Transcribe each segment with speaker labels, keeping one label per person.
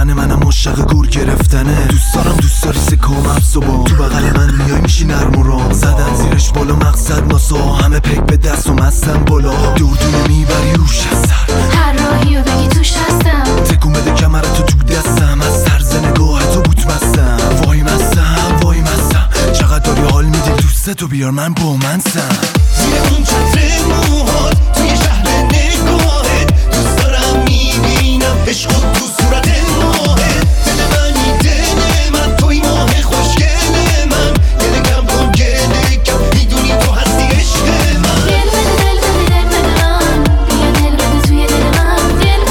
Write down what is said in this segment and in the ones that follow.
Speaker 1: تن منم مشتاق گور گرفتنه. دوست دارم دوست داری سکم افزوبان تو بغل من میای میشی نرم و رام زدن زیرش بالا مقصد ناسا همه پک به دست و مستم بالا دردونه میبری روش از سر
Speaker 2: هر راهی رو بگی توش هستم
Speaker 1: تکون بده کمرتو تو دستم از طرز نگاه تو بوت مستم وای مستم چقدر داری حال میدی دوستتو بیار من با منسم
Speaker 3: زیر اون چتر موهات توی شهر نگاهت دوست دارم میبینم عشق تو صورت ماهت دل منی دل من توی ماه خوشگل من گله کم کن گله کم میدونی تو هستی عشق من
Speaker 2: دل بده من بیا دل بده توی دل من دل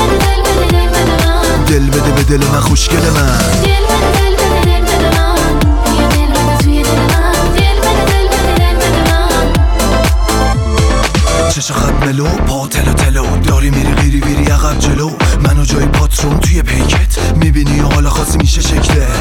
Speaker 2: بده
Speaker 1: به دل من خوشگل من
Speaker 2: دل بده من بیا دل بده توی دل من دل بده من
Speaker 1: چشا خط ملو پا تلو داری میری غیری عقب جلو منو جای پاترون توی پیکت میبینی حالا خاصی میشه شکله